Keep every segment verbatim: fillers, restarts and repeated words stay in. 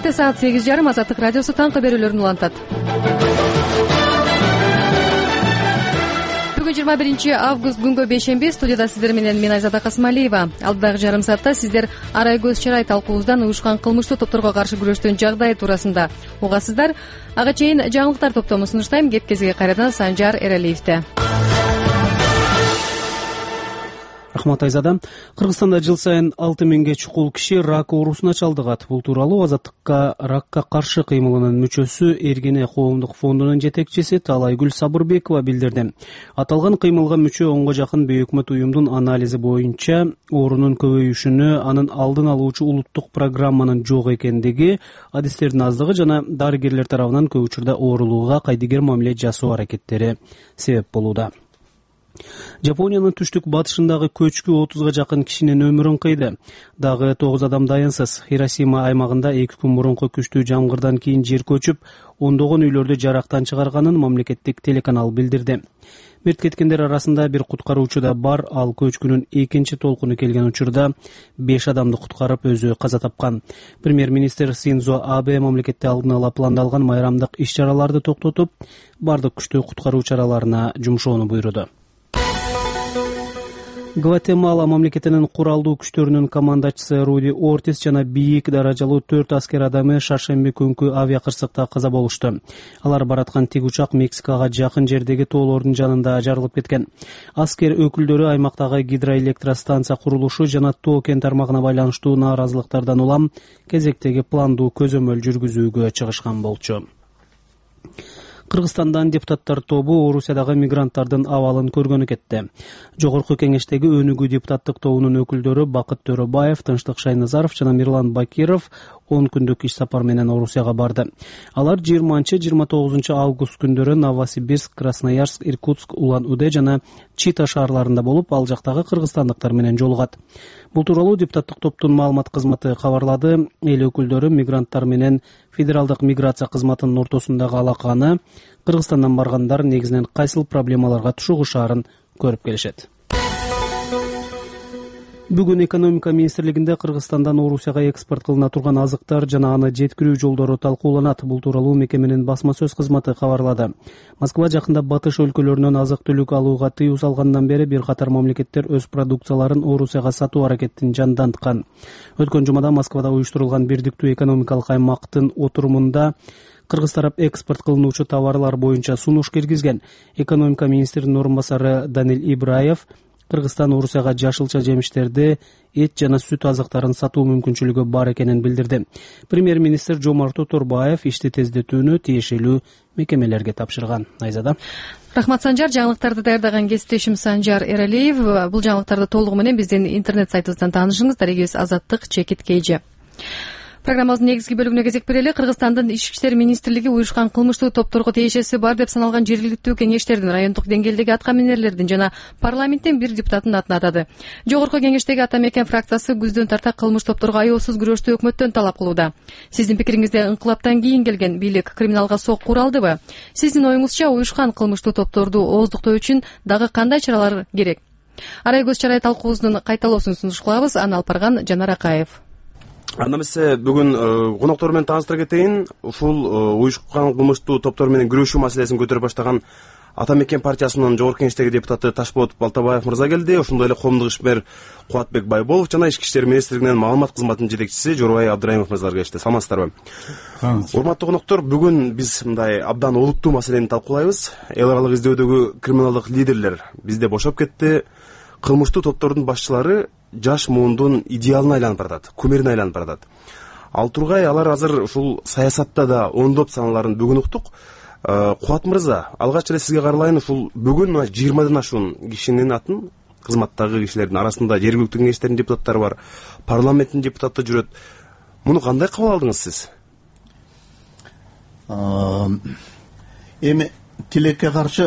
Кечте саат сегиз жарым Азаттык радиосу таңкы берүүлөрүн улантат. Бүгүн жыйырма биринчи август күнгө бейшемби. Студияда сиздер менен мен Айзада Касымалиева. Алдыдагы жарым саатта сиздер арай көз чарай талкуубуздан уюшкан кылмыштуу топторго каршы күрөштүн жагдайы туурасында угасыздар. Ага чейин жаңылыктар топтомун сунуштайм. Кепкезге кайрадан Санжар Эралиевде. Рахмат Айзада. Кыргызстанда жыл сайын алты миңге чукул киши рак оорусуна чалдыгат. Бул тууралуу Азаттыкка ракка каршы кыймылынын мүчөсү Эргене коомдук фондунун жетекчиси Талайгүл Сабырбекова билдирди. Аталган кыймылга мүчө онго жакын бейөкмөт уюмдун анализи боюнча оорунун көбөйүшүнө анын алдын алуучу улуттук программанын жок экендиги, адистердин аздыгы жана дарыгерлер тарабынан көп учурда оорулууга кайдыгер мамиле жасоо аракеттери себеп болууда. Жапониянын түштүк батышындагы көчкү отузга жакын кишинин өмүрүн кыйды. Дагы тогуз адам дайынсыз. Хиросима аймагында эки күн мурунку күчтүү жамгырдан кийин жер көчүп, ондогон үйлөрдү жарактан чыгарганын мамлекеттик телеканал билдирди. Мерт кеткендер арасында бир куткаруучу да бар. Ал көчкүнүн экинчи толкуну келген учурда беш адамды куткарып, өзү каза тапкан. Премьер-министр Синдзо Абе мамлекетте алдын ала пландалган майрамдык иш-чараларды токтотуп, бардык күчтүү куткаруу чараларына жумшоону буйруду. Гватемала мамлекетинин куралдуу күчтөрүнүн командачысы Руди Ортис жана бийик даражалуу төрт аскер адамы шаршемби күнкү авиакырсыкта каза болушту. Алар бараткан тик учак Мексикага жакын жердеги тоолордун жанында жарылып кеткен. Аскер өкүлдөрү аймактагы гидроэлектростанция курулушу жана тоо кен тармагына байланыштуу нааразылыктардан улам кезектеги пландуу көзөмөл жүргүзүүгө чыгышкан болчу. Кыргызстандан депутаттар тобу Орусиядагы мигранттардын абалын көргөнү кетти. Жогорку кеңештеги өнүгүү депутаттык тобунун өкүлдөрү Бакыт Төрөбаев, Тынчтык Шайназаров жана Мирлан Бакиров он күндүк иш сапар менен Орусияга барды. Алар жыйырманчы — жыйырма тогузунчу август күндөрү Новосибирск, Красноярск, Иркутск, Улан-Удэ жана Чита шаарларында болуп, ал жактагы кыргызстандыктар менен жолугат. Бул тууралуу депутаттык топтун маалымат кызматы кабарлады. Эл өкүлдөрү мигранттар менен федералдык миграция кызматынын ортосундагы алаканы, Кыргызстандан баргандар негизинен кайсыл проблемаларга тушугушаарын көрүп келишет. Бүгүн экономика министрлигинде Кыргызстандан Орусияга экспорт кылына турган азыктар жана аны жеткирүү жолдору талкууланат. Бул тууралуу мекеменин басма сөз кызматы кабарлады. Москва жакында батыш өлкөлөрүнөн азык-түлүк алууга тыюу салгандан бери бир катар мамлекеттер өз продукцияларын Орусияга сатуу аракетин жанданткан. Өткөн жумада Москвада уюштурулган бирдиктүү экономикалык аймактын отурумунда Кыргыз тарап экспорт кылынуучу товарлар боюнча сунуш киргизген. Экономика министринин орун басары Данил Ибраев Кыргызстан Орусияга жашылча жемиштерди, эт жана сүт азыктарын сатуу мүмкүнчүлүгү бар экенин билдирди. Премьер-министр Жомарт Оторбаев ишти тездетүүнү тиешелүү мекемелерге тапшырган. Айзада. Рахмат Санжар. Жаңылыктарды даярдаган кесиптешим Санжар Эралиев. Бул жаңылыктарды толугу менен биздин интернет сайтыбыздан таанышыңыз. Дарегибиз Азаттык чекит кейжи. Программабыздын негизги бөлүгүнө кезек берели. Кыргызстандын Ички иштер министрлиги уюшкан кылмыштуу топторго тиешеси бар деп саналган жергиликтүү кеңештердин, райондук деңгээлдеги аткаминерлердин жана парламенттин бир депутатын атын атады. Жогорку кеңештеги ата мекен фракциясы күздөн тарта кылмыш топторго аеосуз күрөштү өкмөттөн талап кылууда. Сиздин пикириңизде инкылаптан кийин келген бийлик криминалга сок куралдыбы? Сиздин оюңузча уюшкан кылмыштуу топторду ооздуктоо үчүн дагы кандай чаралар керек? Арай көз чарай талкуубуздун кайталоосун сунуш кылабыз. Аны алып барган Жанар Акаев. Анда эмесе бүгүн коноктор менен тааныштыра кетейин. Ушул уюшкан кылмыштуу топтор менен күрөшүү маселесин көтөрүп баштаган Ата мекен партиясынын жогорку кеңештеги депутаты Ташболот Балтабаев мырза келди. Ошондой эле коомдук ишмер Кубатбек Байболов жана Ички иштер министрлигинин маалымат кызматынын жетекчиси Жорубай Абдыраимов мырзалар келишти. Саламатсыздарбы? Урматтуу коноктор, бүгүн биз мындай абдан олуттуу маселени талкуулайбыз. Эл аралык издөөдөгү криминалдык лидерлер бизде бошоп кетти. Кылмыштуу топтордун башчылары жаш муундун идеалына айланып баратат, кумирине айланып баратат. Ал тургай алар азыр ушул саясатта да оңдоп саналарын бүгүн уктук. Кубат мырза, алгач эле сизге кааралайын. Ушул бүгүн жыйырмадан ашуун кишинин атын, кызматтагы кишилердин арасында жергиликтүү кеңештердин депутаттары бар, парламенттин депутаты жүрөт. Муну кандай кабыл алдыңыз сиз? Эми тилекке каршы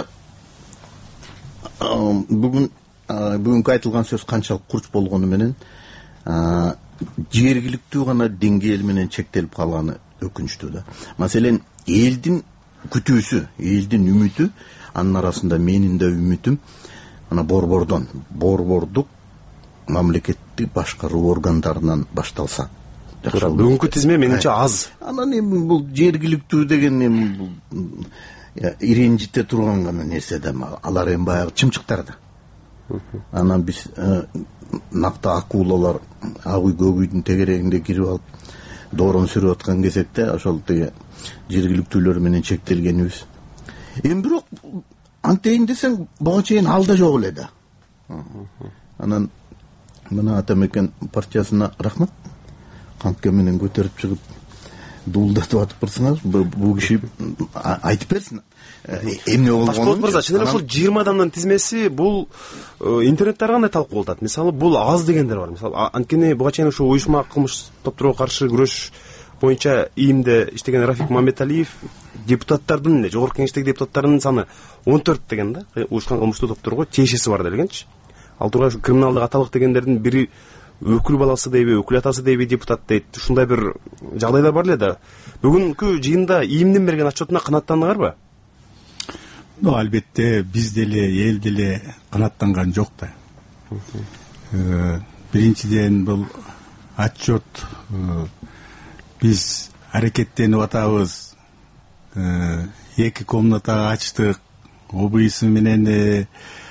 бүгүн бүгүнкү айтылган сөз канчалык курч болгону менен жергиликтүү гана деңгээл менен чектелип калганы өкүнүчтүү да. Маселен, элдин күтүүсү, элдин үмүтү, анын арасында менин да үмүтүм ана борбордон, борбордук мамлекеттик башкаруу органдарынан башталса. жакшы болот. Бүгүнкү тизме менимче аз. Анан эми бул жергиликтүү деген эми бул иренжите турган гана нерсе да, алар эми баягы чымчыктар да. Анан биз накты акулалар ак үй көк үйдүн тегерегинде кирип алып доорон сүрүп аткан кезекте ошол тиги жергиликтүүлөр менен чектелгенибиз. Эми бирок антейин десең буга чейин ал да жок эле да. Анан мына Атамекен партиясына рахмат. Кантке менен көтөрүп чыгып дуулдатып атып турсаңар, бул киши айтып берсин. Эмне болгонун. Ташполот мырза, чын эле ушул жыйырма адамдын тизмеси бул интернетте кандай талкуу болуп атат? Мисалы, бул аз дегендер бар. Мисалы, анткени буга чейин ушу уюшма кылмыш топторго каршы күрөш боюнча ийимде иштеген Рафик Мамбеталиев депутаттардын эле, жогорку кеңештеги депутаттардын саны он төрт деген да, уюшкан кылмыштуу топторго тиешеси бар дегенчи. Ал тургай ушу криминалдык аталык дегендердин бири өкүл баласы дейби, өкүл атасы дейби депутат дейт. Ушундай бир жагдайлар бар эле да. Бүгүнкү жыйында ийимдин берген отчетуна канааттандыңарбы? Ну, албетте биз деле, эл деле канааттанган жок да. Биринчиден бул отчет биз аракеттенип атабыз. Эки комната ачтык, ОБС менен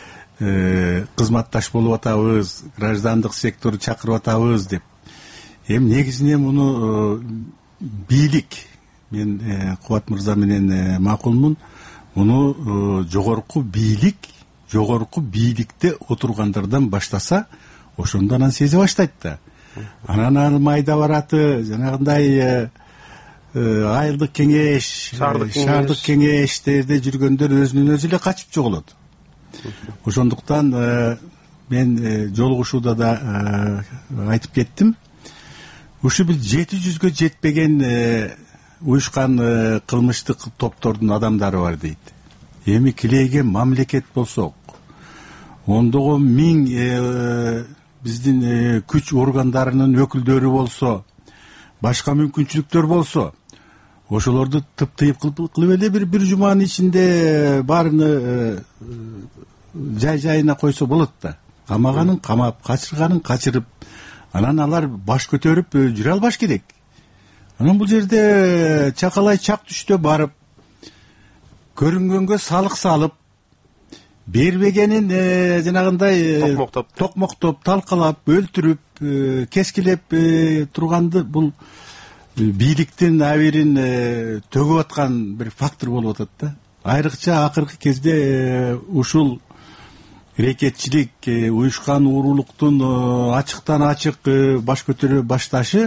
кызматташ болуп атабыз, граждандык секторду чакырып атабыз деп. Эми негизинен муну бийлик, мен Кубат мырза менен макулмун, муну жогорку бийлик, жогорку бийликте отургандардан баштаса, ошондо анан сезе баштайт да. Анан ал майда бараты, жанагындай айылдык кеңеш, шаардык кеңештерде жүргөндөр өзүнөн өзү эле качып жоголот. Ошондуктан мен жолугушууда да айтып кеттим. Ушу бир жети жүзгө жетпеген уюшкан кылмыштык топтордун адамдары бар дейт. Эми килейген мамлекет болсок, ондогон миң биздин күч органдарынын өкүлдөрү болсо, башка мүмкүнчүлүктөр болсо, ошолорду тыптыйып кылып эле бир бир жуманын ичинде баарыны жай жайына койсо болот да. Камаганын камап, качырганын качырып, анан алар баш көтөрүп жүрө албаш керек. Анан бул жерде чакалай чак түштө барып, көрүнгөнгө салык салып, бербегенин жанагындай токмоктоп, токмоктоп, талкалап, өлтүрүп, кескилеп турганды бул бийликтин абийирин төгүп аткан бир фактор болуп атат да. Айрыкча акыркы кезде ушул рекетчилик, уюшкан уурулуктун ачыктан ачык баш көтөрө башташы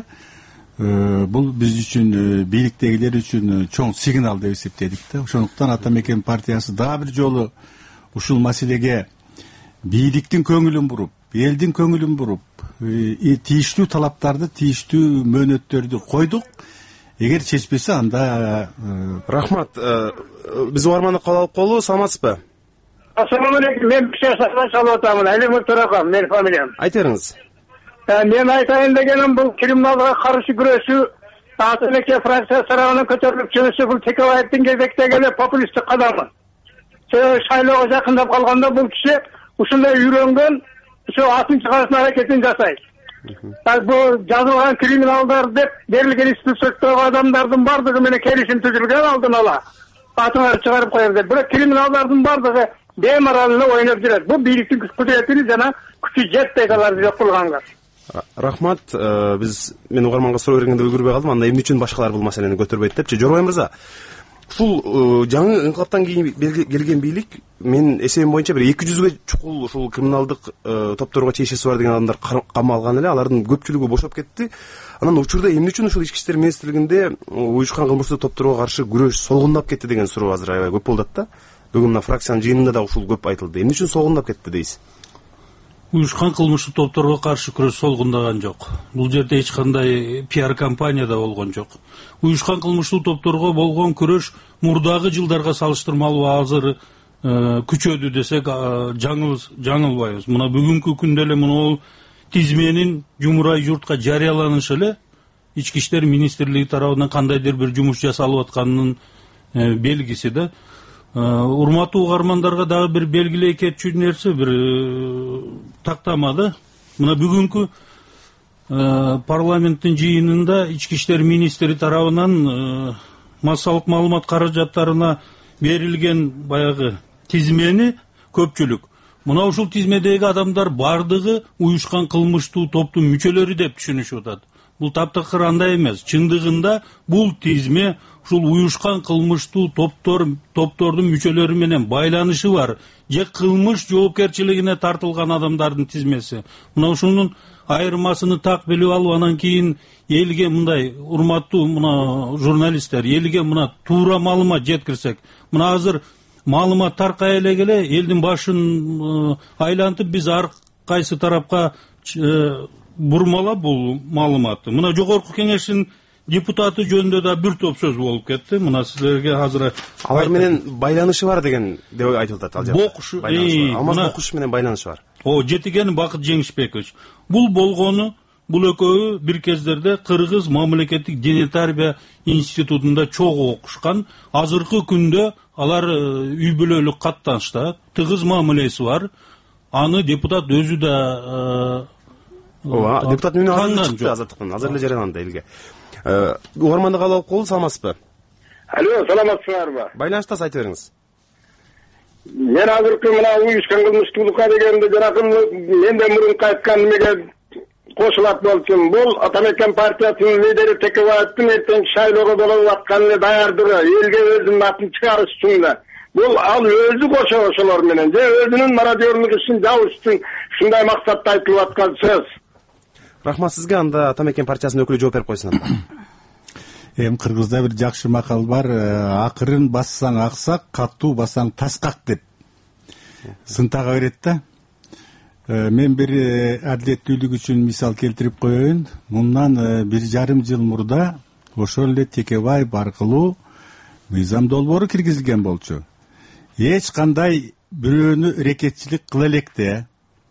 бул биз үчүн, бийликтегилер үчүн чоң сигнал деп эсептедик да. Ошондуктан Атамекен партиясы дагы бир жолу ушул маселеге бийликтин көңүлүн буруп, элдин көңүлүн буруп, тийиштүү талаптарды, тийиштүү мөөнөттөрдү койдук. Эгер чечпесе, анда рахмат. Биз угарманды кабыл алып калуу, саламатсызбы? Assalamu alaikum. Men bir şey çalıp atамын. Ali Mustarakam, benim familiyam. Ayt бериңиz. Men aytayın degenim bu kriminallığa karşı güreşi Atıleke Fransa sarayına kötürülüp çıkışı bu tekavayetin gezekte gele popülistik adamı. Şaylığa yakında kalganda bu kişi uşunda yürüngün şu atın çıkarısına hareketini jasayt. Bu жазылган kriminallar dep berilgen institutsiyondagi adamlardын bardыгы менен келишим түзүлгөн алдын ала. Atını çıkarıp koyar dep. Bırak kriminallardын bardыгы беймаралына ойноп жүрөт. Бул бийликтин кудуретини жана күчү жетпей каларды жок кылганга. Рахмат. Биз мен угарманга суроо бергенде үлгүрбөй калдым. Анда эмне үчүн башкалар бул маселени көтөрбөйт депчи. Жорбай мырза, ушул жаңы инкылаптан кийин келген бийлик мен эсебим боюнча бир эки жүзгө чукул ушул криминалдык топторго тиешеси бар деген адамдар камалган эле. Алардын көпчүлүгү бошоп кетти. Анан учурда эмне үчүн ушул ички иштер министрлигинде уюшкан кылмыштуу топторго каршы күрөш солгундап кетти деген суроо азыр аябай көп болуп атат да. Бүгүн мына фракциянын жыйынында да ушул көп айтылды. Эмне үчүн солгундап кетти дейсиз? Уюшкан кылмыштуу топторго каршы күрөш солгундаган жок. Бул жерде эч кандай пиар компания да болгон жок. Уюшкан кылмыштуу топторго болгон күрөш мурдагы жылдарга салыштырмалуу азыр күчөдү десек жаңыл жаңылбайбыз. Мына бүгүнкү күндө эле муну тизменин жумурай журтка жарыяланышы эле ички иштер министрлиги тарабынан кандайдыр бир жумуш жасалып атканынын белгиси да. Урматтуу угармандарга дагы бир белгилей кетчү нерсе, бир тактама да. Мына бүгүнкү парламенттин жыйынында ички иштер министри тарабынан массалык маалымат каражаттарына берилген баягы тизмени көпчүлүк мына ушул тизмедеги адамдар бардыгы уюшкан кылмыштуу топтун мүчөлөрү деп түшүнүшүп атат. Бул таптакыр андай эмес. Чындыгында бул тизме ушул уюшкан кылмыштуу топтор топтордун мүчөлөрү менен байланышы бар же кылмыш жоопкерчилигине тартылган адамдардын тизмеси. Мына ушунун айырмасыны так билип алып, анан кийин элге мындай урматтуу мына журналисттер, элге мына туура маалымат жеткирсек, мына азыр маалымат таркай эле келе элдин башын айлантып биз ар кайсы тарапка бурмалап бул маалыматты. Мына жогорку кеңештин депутаты жөнүндө да бир топ сөз болуп кетти. Мына силерге азыр алар менен байланышы бар деген деп айтып атат. Ал жерде Бокуш, Алмаз Бокуш менен байланышы бар. О, Жетиген Бакыт Жеңишбекович. Бул болгону, бул экөө бир кездерде Кыргыз мамлекеттик дене тарбия институтунда чогуу окушкан. Азыркы күндө алар үй бүлөлүк каттанышта, тыгыз мамилеси бар. Аны депутат өзү да Ооба, депутат менен азыр чыкты азаттыктан, азыр эле жарыяланды элге. Угарманды кабыл алып кол, саламатсызбы? Алло, саламатсыздарбы? Байланыштасыз, айта бериңиз. Мен азыркы мына уюшкан кылмыштуулукка дегенде жаракын менден мурун кайткан немеге кошулат болчумун. Бул Атамекен партиясынын лидери Текебаевдин эртеңки шайлоого болуп атканы даярдыгы, элге өзүнүн атын чыгарыш үчүн да. Бул ал өзү кошо ошолор менен же өзүнүн мародёрлук ишин жабыш үчүн ушундай максатта айтылып аткан сөз. Рахмат сизге. Анда Атамекен партиясынын өкүлү жооп берип койсун. Эми кыргызда бир жакшы макал бар, акырын бассаң аксак, катуу бассаң таскак деп сынтага берет да. Мен бир адилеттүүлүк үчүн мисал келтирип коеюн. Мындан бир жарым жыл мурда ошол эле Текебаев аркылуу мыйзам долбоору киргизилген болчу. Эч кандай бирөөнү рекетчилик кыла электе,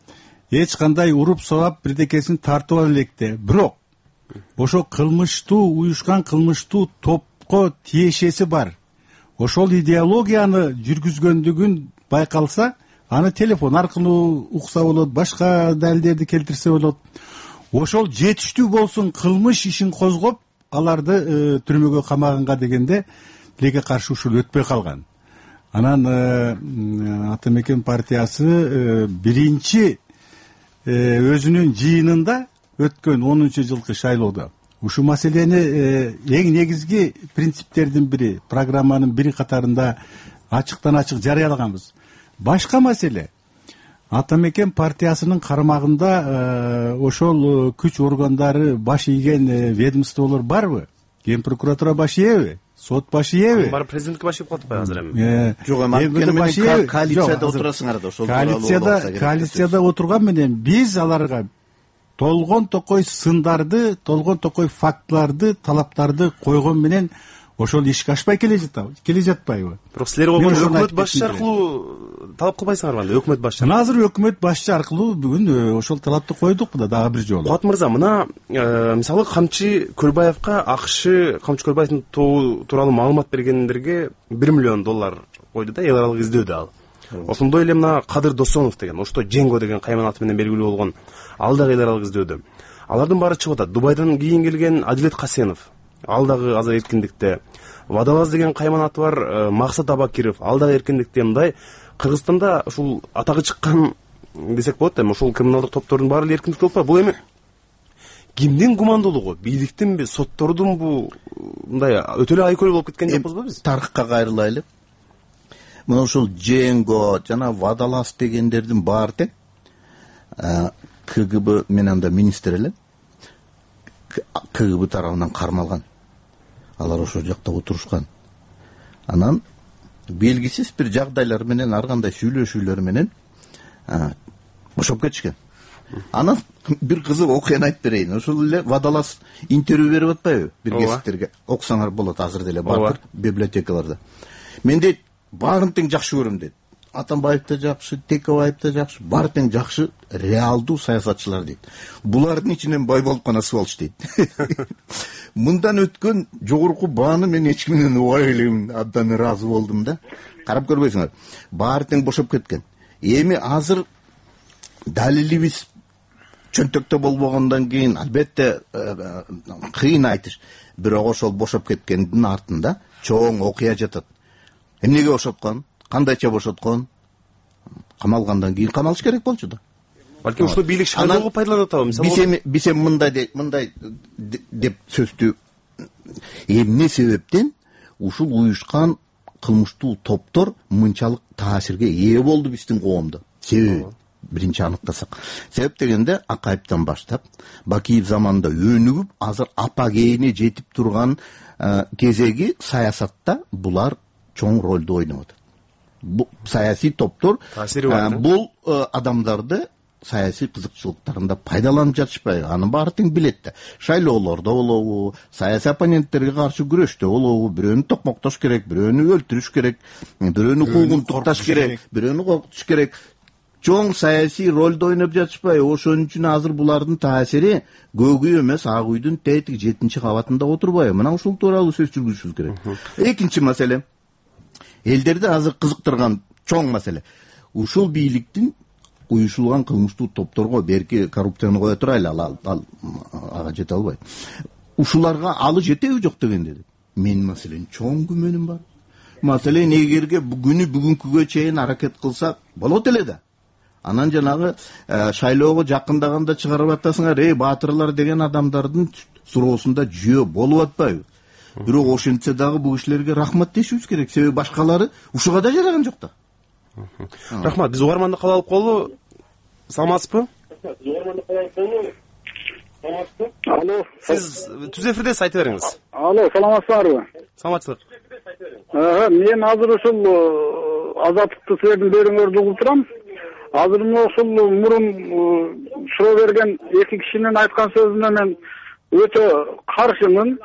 эч кандай уруп соап бирдекесин тартып ала электе. Бирок ошо кылмыштуу, уюшкан кылмыштуу топко тиешеси бар. Ошол идеологияны жүргүзгөндүгүн байкалса, аны телефон аркылуу укса болот, башка далилдерди келтирсе болот. Ошол жетиштүү болсун кылмыш ишин козгоп, аларды түрмөгө камаганга дегенде тилекке каршы ушул өтпөй калган. Анан Атамекен партиясы биринчи өзүнүн жыйынында өткөн онунчу жылкы шайлоодо ушул маселени эң негизги принциптердин бири, программанын бири катарында ачыктан ачык жарыялаганбыз. Башка маселе, Атамекен партиясынын карамагында ошол күч органдары баш ийген ведомстволор барбы? Ген прокуратура баш ийеби? Сот баш ийеби? Баары президентке баш ийип калат ба азыр эми? Жок, эми коалицияда отурасыңар да, ошол коалицияда коалицияда отурган менен биз аларга толгон токой сындарды, толгон токой фактыларды, талаптарды койгон менен ошол ишке ашпай келе жатабы, келе жатпайбы? Бирок силер болгон өкмөт башчысы аркылуу талап кылбайсыңарбы анда, өкмөт башчысы? Мына азыр өкмөт башчысы аркылуу бүгүн ошол талапты койдук да дагы бир жолу. Кубат мырза, мына мисалы Камчы Көлбаевка АКШ Камчы Көлбаевдин тобу тууралуу маалымат бергендерге бир миллион доллар койду да, эл аралык издөөдө ал. Ошондой эле мына Кадыр Досонов деген, ошто Женго деген кайман аты менен белгилүү болгон, ал дагы эл аралык издөөдө. Алардын баары чыгып атат. Дубайдан кийин келген Адилет Касенов, ал дагы азыр эркиндикте. Вадалаз деген кайман аты бар Максат Абакиров, ал дагы эркиндикте. Мындай Кыргызстанда ушул атагы чыккан десек болот эми, ушул криминалдык топтордун баары эркиндикте болуп. Бул эми кимдин гумандуулугу? Бийликтинби, соттордунбу? Мындай өтө эле айкөл болуп кеткен жокпузбу биз? Тарыхка кайрылайлы. Мына ушул Женго жана Вадалас дегендердин баары тең КГБ менен да министр эле КГБ тарабынан кармалган. Алар ошол жакта отурушкан. Анан белгисиз бир жагдайлар менен, ар кандай сүйлөшүүлөр менен бошоп кетишкен. Анан бир кызык окуяны айтып берейин. Ошол эле Вадалас интервью берип атпайбы бир кесиптерге? Окусаңар болот, азыр деле бар библиотекаларда. Мен дейт, баарын тең жакшы көрөм дейт. Атамбаев да жакшы, Текебаев да жакшы, баары тең жакшы реалдуу саясатчылар дейт. Булардын ичинен бай болуп кана сволч дейт. Мындан өткөн жогорку бааны мен эч кимден убай элемин, абдан ыраазы болдум да. Карап көрбөйсүңөр. Баары тең бошоп кеткен. Эми азыр далилибиз чөнтөктө болбогондон кийин албетте кыйын айтыш, бирок ошол бошоп кеткендин артында чоң окуя жатат. Эмнеге бошоткон, кандайча бошоткон, камалгандан кийин камалыш керек болчу да. Балким ушул бийлик шайлоого пайдаланып атабы? Мисалы биз эми мындай мындай деп сөздү эмне себептен ушул уюшкан кылмыштуу топтор мынчалык таасирге ээ болду биздин коомдо? Себеби биринчи аныктасак, себеп дегенде Акаевден баштап Бакиев заманында өнүгүп, азыр апагейине жетип турган кезеги саясатта булар чоң ролду ойноп атат. Бул саясий топтор бул адамдарды саясий кызыкчылыктарында пайдаланып жатышпайбы? Анын баары тең билет да. Шайлоолордо болобу, саясий оппоненттерге каршы күрөштө болобу, бирөөнү токмоктош керек, бирөөнү өлтүрүш керек, бирөөнү куугун тукташ керек, бирөөнү коркутуш керек. Чоң саясий ролду ойноп жатышпайбы? Ошон үчүн азыр булардын таасири көк үй эмес, ак үйдүн тетиги жетинчи кабатында отурбайбы? Мына ушул тууралуу сөз жүргүзүшүбүз керек. Экинчи маселе, элдерди азыр кызыктырган чоң маселе, ушул бийликтин уюшулган кылмыштуу топторго берки коррупцияны кое турайлы, ал ал ага жете албайт. Ушуларга алы жетеби жок дегенде. Мен маселен чоң күмөнүм бар. Маселен эгерге бүгүнү бүгүнкүгө чейин аракет кылсак болот эле да. Анан жанагы шайлоого жакындаганда чыгарып атасыңар, эй баатырлар деген адамдардын суроосунда жүйө болуп атпайбы? Бирок ошентсе дагы бул кишилерге рахмат дешибиз керек, себеби башкалары ушуга да жараган жок да. Рахмат, биз угарманды кабыл алып калалы. Саламатсызбы? Алло. Сиз түз эфирдесиз, айта бериңиз. Алло, саламатсыздарбы? Саламатчылык. Мен азыр ушул азаттыкты силердин берүүңөрдү угуп турам. Азыр ушул мурун суроо берген эки кишинин айткан сөзүнө мен өтө каршымын.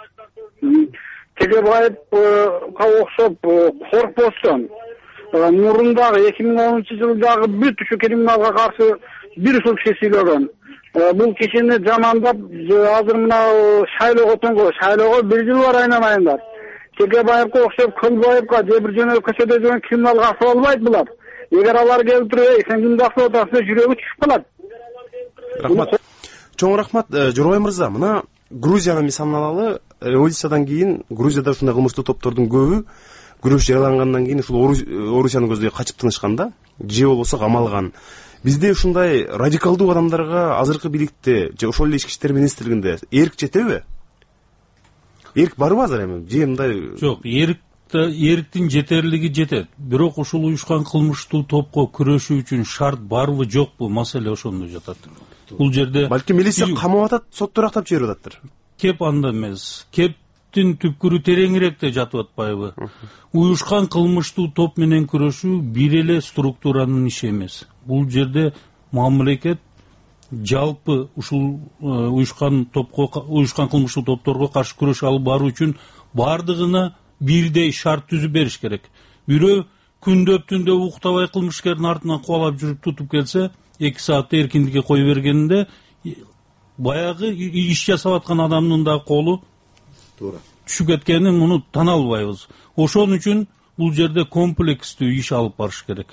Тегебаевга окшоп коркпостон мурундагы эки миң онунчу жылдагы бүт ушу криминалга каршы бир ушул киши сүйлөгөн. Бул кишини жамандап азыр мына шайлоого оңго, шайлоого бир жыл бар айнамайындар. Тегебаевга окшоп Кылбаевга же бир жөнө көчөдө жүргөн криминалга аксы албайт булар. Эгер алар келип туруп, эй сен кимди аксы атасың, жүрөгү түшүп калат. Рахмат. Чоң рахмат, Жорой мырза. Мына Грузияны мисалын алалы. Революциядан кийин Грузияда ушундай кылмыштуу топтордун көбү күрөш жарыялангандан кийин ушул Орусиянын көздөй качып тынышкан да, же болбосо камалган. Бизде ушундай радикалдуу адамдарга азыркы бийликте же ошол эле ички иштер министрлигинде эрк жетеби? Эрк барбы азыр эми? Же мындай жок, эрк эрктин жетерлиги жетет. Бирок ушул уюшкан кылмыштуу топко күрөшүү үчүн шарт барбы жокпу, маселе ошондо жатат. Бул жерде балки милиция камап атат, соттор актап жиберип ататтыр. Кеп анда эмес. Кептин түпкүрү тереңирээкте жатып атпайбы? Уюшкан кылмыштуу топ менен күрөшүү бир эле структуранын иши эмес. Бул жерде мамлекет жалпы ушул уюшкан топко, уюшкан кылмыштуу топторго каршы күрөш алып баруу үчүн бардыгына бирдей шарт түзүп бериш керек. Бирөө күндөп түндө уктабай кылмышкердин артынан кубалап жүрүп тутуп келсе, эки саатта эркиндикке кое бергенде баягы иш жасап аткан адамдын да колу туура түшүп кеткенин муну тана албайбыз. Ошон үчүн бул жерде комплекстүү иш алып барыш керек.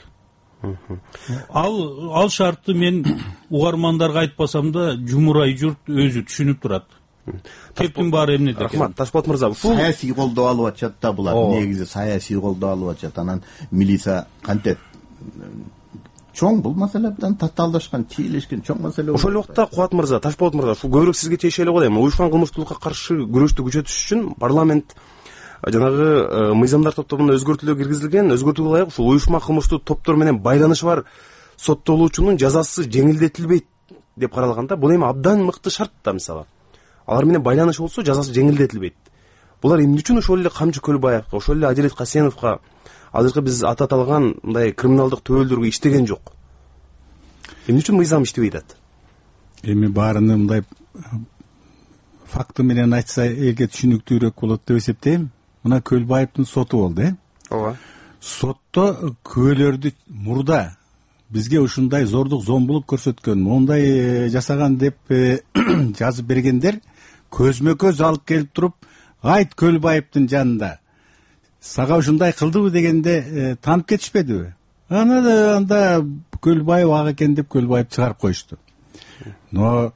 Ал ал шартты мен угармандарга айтпасам да жумурай журт өзү түшүнүп турат. Кептин баары эмне деген. Рахмат, Ташполот мырза. Саясий колдоо алып атышат да булар. Негизи саясий колдоо алып атышат. Анан милиция кантет чоң бул маселе менен татаалдашкан, чийлешкен чоң маселе. Ошол убакта Кубат мырза, Ташполот мырза, ушул көбүрөөк сизге тиешелүү болот. Эми уюшкан кылмыштуулукка каршы күрөштү күчөтүш үчүн парламент жанагы мыйзамдар топтомуна өзгөртүүлөр киргизилген, өзгөртүүгө ылайык ушул уюшма кылмыштуу топтор менен байланышы бар соттолуучунун жазасы жеңилдетилбейт деп каралган да. Бул эми абдан мыкты шарт да, мисалы. Алар менен байланыш болсо жазасы жеңилдетилбейт. Булар эмне үчүн ошол эле Камчы Көлбаевга, ошол эле Адилет Касеновго азыркы биз ата аталган мындай криминалдык төбөлдөргө иштеген жок? Эмне үчүн мыйзам иштебей атат? Эми баарыны мындай факты менен айтса элге түшүнүктүүрөөк болот деп эсептейм. Мына Көлбаевдин соту болду, э? Ооба. Сотто күбөлөрдү мурда бизге ушундай зордук, зомбулук көрсөткөн, мондай жасаган деп жазып бергендер көзмө көз алып келип туруп, айт Көлбаевдин жанында сага ушундай кылдыбы дегенде таанып кетишпедиби? Ана анда Көлбаев ак экен деп Көлбаев чыгарып коюшту. но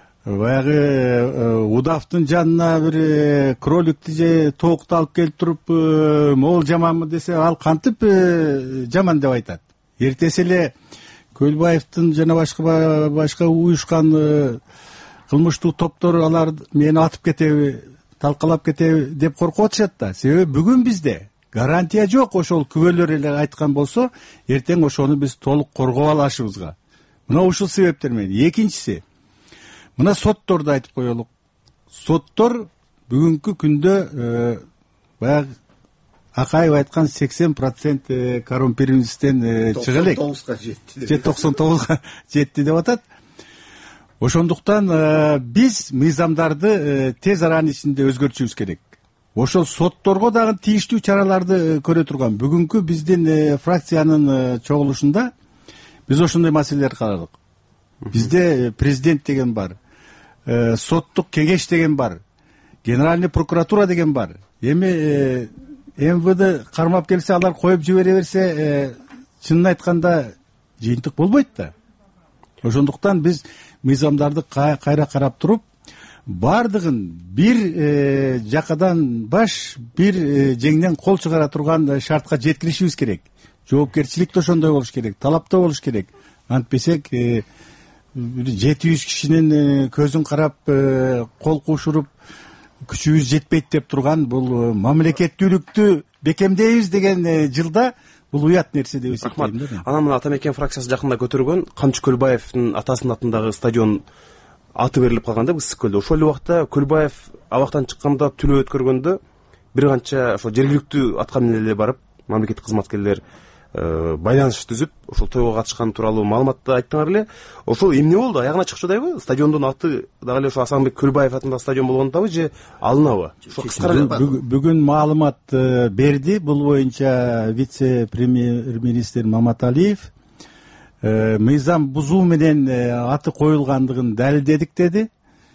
баягы удавдын жанына бир кроликти же тоокду алып келип туруп могул жаманбы десе, ал кантип жаман деп айтат. Эртеси эле Көлбаевдин жана башка башка уюшкан кылмыштуу топтор алар мени атып кетеби, талкалап кетеби деп коркуп атышат да. Себеби бүгүн бизде гарантия жок. Ошол күбөлөр эле айткан болсо, эртең ошону биз толук коргоп алышыбызга. Мына ушул себептер менен. Экинчиси, мына сотторду айтып коелук. Соттор бүгүнкү күндө баягы Акаев айткан сексен процент коррумпированностьтен чыга элек. токсон тогузга жетти. же токсон тогузга жетти деп атат. Ошондуктан биз мыйзамдарды тез аранын ичинде өзгөртүшүбүз керек. Ошол сотторго дагы тийиштүү чараларды көрө турган бүгүнкү биздин фракциянын чогулушунда биз ошондой маселелерди карадык. Бизде президент деген бар, соттук кеңеш деген бар, генеральный прокуратура деген бар. Эми эм вэ дэ кармап келсе, алар коюп жибере берсе, чынын айтканда жыйынтык болбойт да. Ошондуктан биз мыйзамдарды кайра карап туруп, бардыгын бир жакадан баш, бир жеңден кол чыгара турган шартка жеткиришибиз керек. Жоопкерчилик да ошондой болуш керек, талап да болуш керек. Антпесек жети жүз кишинин көзүн карап кол кушуруп күчүбүз жетпейт деп турган бул мамлекеттүүлүктү бекемдейбиз деген жылда бул уят нерсе деп эсептейм да. Анан мына Атамекен фракциясы жакында көтөргөн Камчы Көлбаевдин атасынын атындагы стадион аты берилип калган да Ысык көлдө. Ошол убакта Көлбаев абактан чыкканда түлөө өткөргөндө бир канча ошо жергиликтүү атка менен эле барып мамлекеттик кызматкерлер байланыш түзүп ошол тойго катышкан тууралуу маалыматты айттыңар эле. Ошол эмне болду? Аягына чыкчудайбы? Стадиондун аты дагы эле ошо Асанбек Көлбаев атындагы стадион болгондабы же алынабы? Ошо кыскара бүгүн маалымат берди. Бул боюнча вице-премьер-министр Маматалиев мыйзам бузуу менен аты коюлгандыгын далилдедик деди.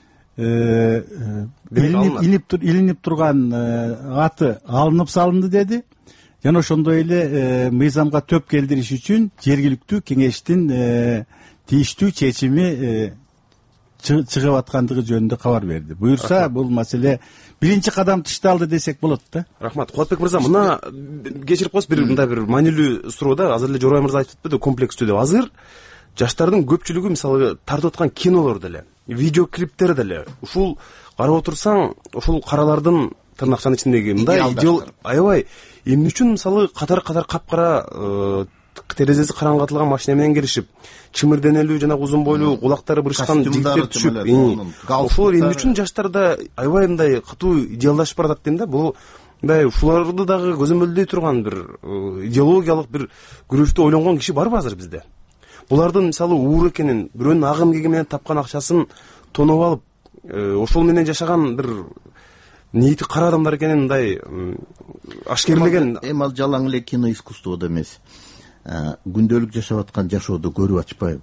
Илинип турган аты алынып салынды деди. Жана ошондой эле мыйзамга төп келдириш үчүн жергиликтүү кеңештин тийиштүү чечими чыгып аткандыгы жөнүндө кабар берди. Буюрса бул маселе биринчи кадам тышталды десек болот да. Рахмат. Кубатбек мырза, мына кечирип коесуз, бир мындай бир маанилүү суроо да. Азыр эле Жорой мырза айтып өтпөдү, комплекстүү деп. Азыр жаштардын көпчүлүгү мисалы тартып аткан кинолор деле, видеоклиптер деле ушул карап отурсаң, ушул каралардын тырнакчанын ичиндеги мындай аябай эмне үчүн мисалы катар-катар капкара терезеси караңгытылган машина менен келишип, чымырденелүү жана узун бойлуу, кулактары бырышкан жигиттер түшүп, ошолор эмне үчүн жаштарда аябай мындай катуу идеалдашып баратат дейм да. Бул мындай ушуларды дагы көзөмөлдөй турган бир идеологиялык бир күрөштү ойлонгон киши барбы азыр бизде? Булардын мисалы уур экенин, бирөөнүн агым кеги менен тапкан акчасын тоноп алып, ошол менен жашаган бир ниети кара адамдар экенин мындай ашкерлеген. Эми ал жалаң эле кино искусстводо эмес. Күндөлүк жашап аткан жашоодо көрүп ачпай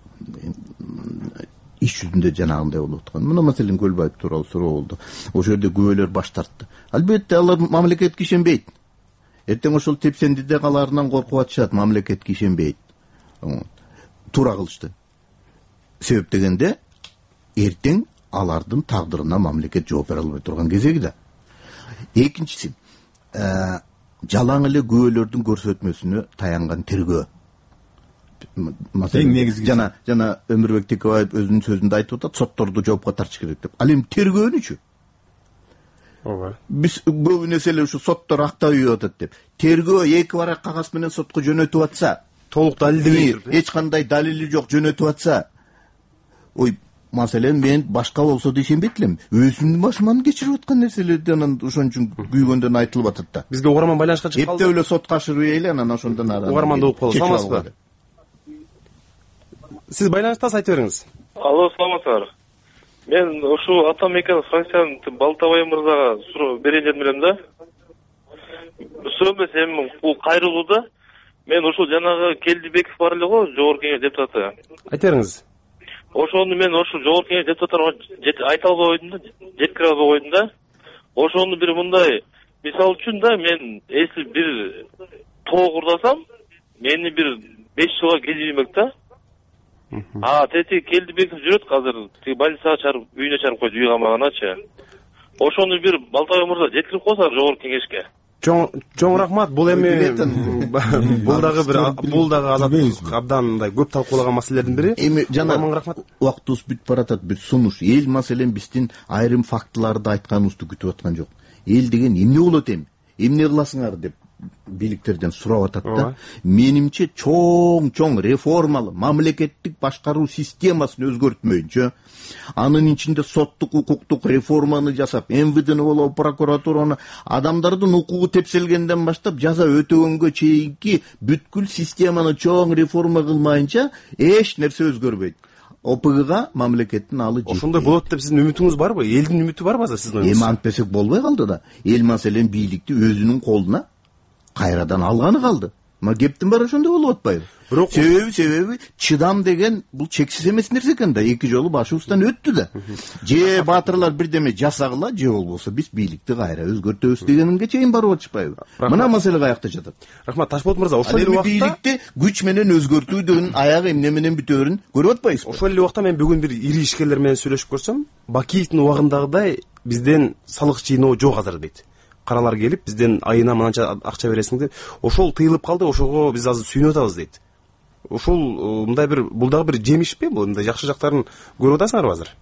иш жүзүндө жанагындай болуп аткан. Мына маселен Көлбаев тууралуу суроо болду. Ошол жерде күбөлөр баш тартты. Албетте алар мамлекетке ишенбейт. Эртең ошол тепсендиде калаарынан коркуп атышат, мамлекетке ишенбейт. Туура кылышты. Себеп дегенде эртең алардын тагдырына мамлекет жооп бере албай турган кезеги да. Экинчиси, жалаң эле күбөлөрдүн көрсөтмөсүнө таянган тергөө. Маселен жана жана Өмүрбек Текебаев өзүнүн сөзүндө айтып атат, сотторду жоопко тартыш керек деп. Ал эми тергөөнүчү? Ооба. Биз көп нерселер ушу соттор актап үйүп атат деп. Тергөө эки барак кагаз менен сотко жөнөтүп атса, толук далилдебей, эч кандай далили жок жөнөтүп атса, ой, маселен мен башка болсо да ишенбейт элем. Өзүмдүн башыман кечирип аткан нерселерди анан ошон үчүн күйгөндөн айтылып атат да. Бизге угарман байланышка чыгып калды. Эптеп эле сотко ашырбай эле анан ошондон ары. Угарманды угуп калып саламатсызбы? Сиз байланыштасыз, айтып бериңиз. Алло, саламатсыздар. Мен ушу Атамекен фракциянын Балтабай мырзага суроо берейин дедим элем да. Суроо эмес, эми бул кайрылууда мен ушул жанагы Келдибеков бар эле го, жогорку кеңеш депутаты. Айтып бериңиз. Ошону мен ошу жогорку кеңеш депутаттарга айта албай койдум да, жеткире албай койдум да. Ошону бир мындай мисал үчүн да, мен если бир тоо курдасам, мени бир беш жылга кезибемек да. а тети келди бекип жүрөт азыр тиги больницага чыгарып үйүнө чыгарып койду үй камаганачы. Ошону бир Балтабай мырза жеткирип койсоңор жогорку кеңешке. Чоң чоң рахмат. Бул эми бул дагы бир бул дагы азаттык абдан мындай көп талкуулаган маселелердин бири. Эми жана рахмат. Убактыбыз бүтүп баратат. Бир сунуш эл маселен биздин айрым фактыларды айтканыбызды күтүп аткан жок. Эл деген эмне болот эми? Эмне кыласыңар деп бийликтерден сурап атат да. Менимче чоң-чоң реформалуу мамлекеттик башкаруу системасын өзгөртмөйүнчө, анын ичинде соттук укуктук реформаны жасап, эм вэ дени болобу, прокуратураны, адамдардын укугу тепселгенден баштап жаза өтөгөнгө чейинки бүткүл системаны чоң реформа кылмайынча эч нерсе өзгөрбөйт. о пэ гэ мамлекеттин алы жетпейт. Ошондой болот деп сиздин үмүтүңүз барбы? Элдин үмүтү барбы азыр сиздин оюңузда? Эми антпесек болбой калды да. Эл маселен бийликти өзүнүн колуна кайрадан алганы калды. Ма кептин баары ошондой болуп атпайбы? Бирок себеби себеби чыдам деген бул чексиз эмес нерсе экен да. Эки жолу башыбыздан өттү да. Же баатырлар бирдеме жасагыла, же болбосо биз бийликти кайра өзгөртөбүз дегенге чейин барып атышпайбы? Мына маселе каякта жатат. Рахмат Ташболот мырза, ошол эле убакта бийликти күч менен өзгөртүүдөн аягы эмне менен бүтөөрүн көрүп атпайсызбы? Ошол эле убакта мен бүгүн бир ири ишкерлер менен сүйлөшүп көрсөм, Бакиевдин убагындагыдай бизден салык жыйноо жок азыр дейт. Каралар келип бизден айына мынанча акча бересиң деп, ошол тыйылып калды, ошого биз азыр сүйүнүп атабыз дейт. Ошол мындай бир бул дагы бир жемишпи? Бул мындай жакшы жактарын көрүп атасыңарбы азыр?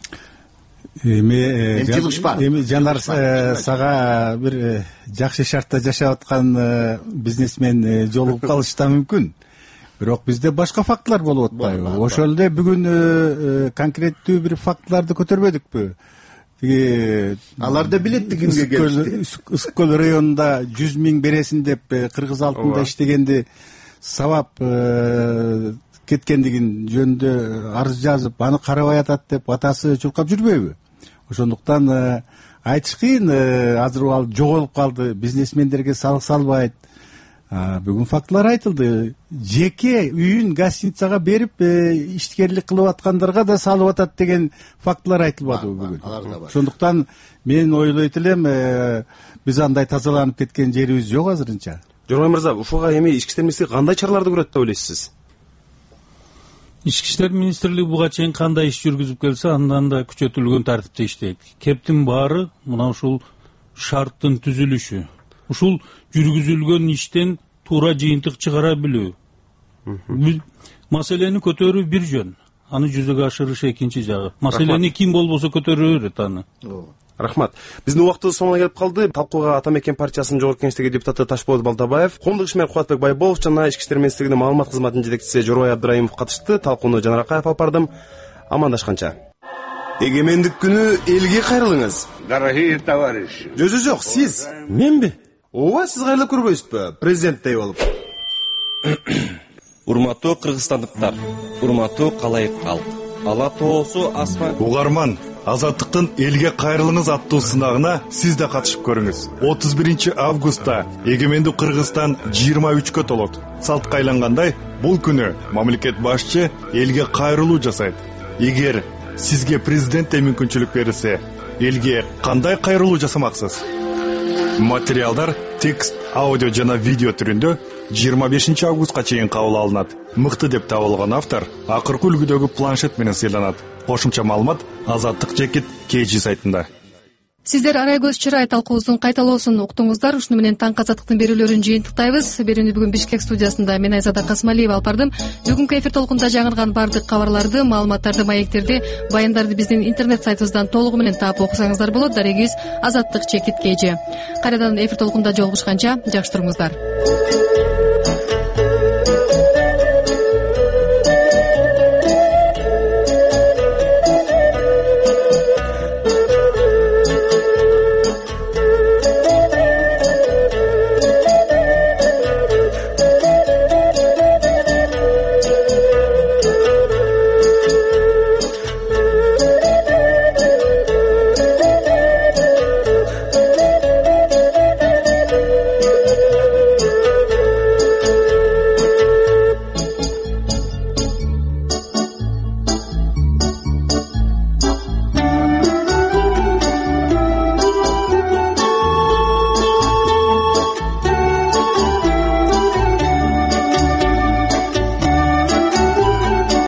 Эми жылыш бар. Эми жанар сага бир жакшы шартта жашап аткан бизнесмен жолугуп калышы да мүмкүн. Бирок бизде башка фактылар болуп атпайбы? Ошол эле бүгүн конкреттүү бир фактыларды көтөрбөдүкпү? Алар да билетти кимге келишти. Ысык көл районунда жүз миң бересин деп кыргыз алтында иштегенди сабап кеткендигин жөнүндө арыз жазып, аны карабай атат деп атасы чуркап жүрбөйбү? Ошондуктан айтыш кыйын, азыр ал жоголуп калды, бизнесмендерге салык салбайт. Бүгүн фактылар айтылды. Жеке үйүн гостиницага берип ишкерлик кылып аткандарга да салып атат деген фактылар айтылбадыбы бүгүн? Ошондуктан мен ойлойт элем, биз андай тазаланып кеткен жерибиз жок азырынча. Жорбай мырза, ушуга эми ички иштер министрлиги кандай чараларды көрөт деп ойлойсуз? Ички иштер министрлиги буга чейин кандай иш жүргүзүп келсе, андан да күчөтүлгөн тартипте иштейт. Кептин баары мына ушул шарттын түзүлүшү. Ушул жүргүзүлгөн иштен туура жыйынтык чыгара билүү. Маселени көтөрүү бир жөн, аны жүзөгө ашырыш экинчи жагы. Маселени ким болбосо көтөрө берет аны. Рахмат. Биздин убактыбыз соңуна келип калды. Талкууга Ата Мекен партиясынын жогорку кеңештеги депутаты Ташболот Балтабаев, коомдук ишмер Кубатбек Байболов жана ички иштер министрлигинин маалымат кызматынын жетекчиси Жорбай Абдыраимов катышты. Талкууну Жанар Акаев алып бардым. Амандашканча. Эгемендик күнү элге кайрылыңыз. Дорогие товарищи. Жок, жок, жок, сиз. Менби? Ооба, сиз кайрылып көрбөйсүзбү? Президенттей болуп. Урматтуу кыргызстандыктар, урматтуу калайык калк. Ала тоосу асман. Угарман, Азаттыктын элге кайрылыңыз аттуу сынагына сиз да катышып көрүңүз. отуз биринчи августта эгемендүү Кыргызстан жыйырма үчкө толот. Салтка айлангандай, бул күнү мамлекет башчы элге кайрылуу жасайт. Эгер сизге президенттей мүмкүнчүлүк берилсе, элге кандай кайрылуу жасамаксыз? Материалдар текст, аудио жана видео түрүндө жыйырма бешинчи августка чейин кабыл алынат. Мыкты деп табылган автор акыркы үлгүдөгү планшет менен сыйланат. Кошумча маалымат Азаттык жекит кей жи сайтында. Сиздер Арай көз чырай талкуубуздун кайталоосун уктуңуздар. Ушуну менен таң азаттыктын берүүлөрүн жыйынтыктайбыз. Берүүнү бүгүн Бишкек студиясында мен Айзада Касмалиева алып бардым. Бүгүнкү эфир толкунда жаңырган бардык кабарларды, маалыматтарды, маектерди, баяндарды биздин интернет сайтыбыздан толугу менен таап окусаңыздар болот. Дарегибиз Азаттык чекит кей жи. Кайрадан эфир толкунда жолугушканча жакшы туруңуздар.